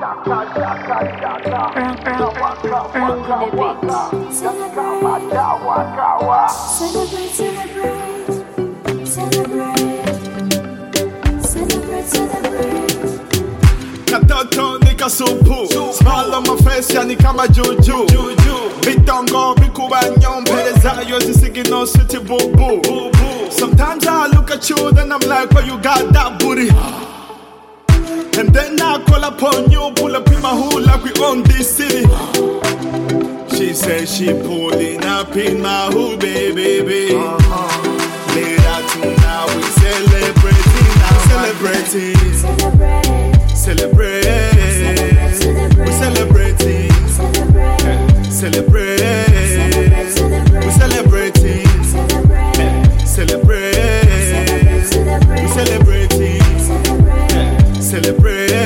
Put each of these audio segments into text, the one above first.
Katoto nika supu, smile on my face yani kama juju. Bitongo bikuba nyompeleza yo zisigi no city boo boo. Sometimes I look at you then I'm like, oh you got that booty. And then I call upon you, pull up in my hood like we own this city. She says she pulling up in my hood, baby. Later tonight we celebrating, now celebrating. Celebrate, we celebrating. Celebrate, we celebrating. Celebrate, we celebrating. Celebrate.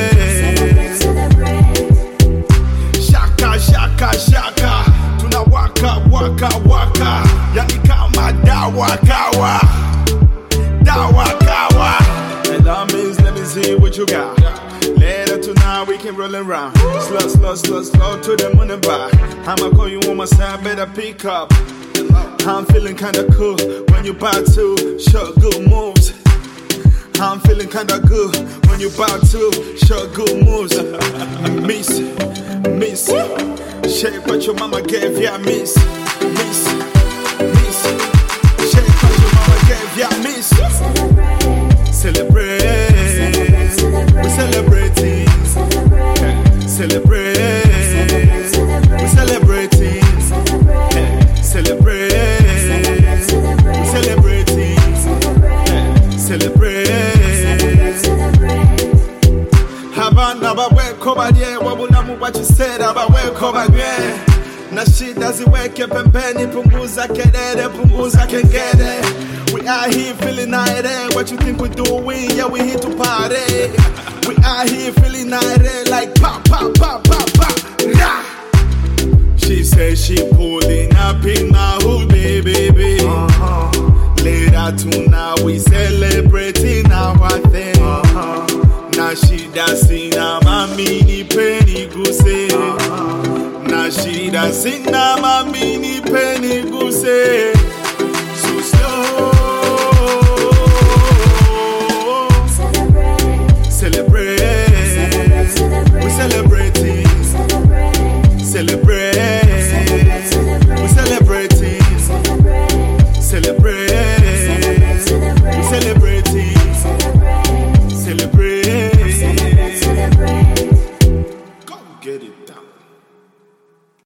Shaka, shaka, shaka. Tuna waka, waka, waka. Yani kama dawa, kawa. Dawa, kawa. And that means let me see what you got. Later tonight we can roll around. Slow, slow, slow, slow to the moon and back. I'ma call you on my side, better pick up. I'm feeling kinda cool when you bout to show good moves. I'm feeling kinda good when you bout to show good moves. Miss, miss, shake what your mama gave ya, miss, miss, miss, shake what your mama gave ya, miss. Celebrate, we celebrating. Celebrate, we celebrating. Celebrate, we celebrating. Celebrate. Habana baweko badye wabulamu what you said abaweko badye. Na shida ziweke pembeni, punguza kelele, punguza kengele. We out here feeling night, what you think we doing? Yeah, we here to party. We out here feeling night, like pop, pop, pop, pop, pop. Nah. She says she pulling up in my hood, baby. Later tonight we celebrating our thing. Now she dancing, I'm a mini penny goose. Now she dancing, I'm a mini penny goose. So slow. Get it done.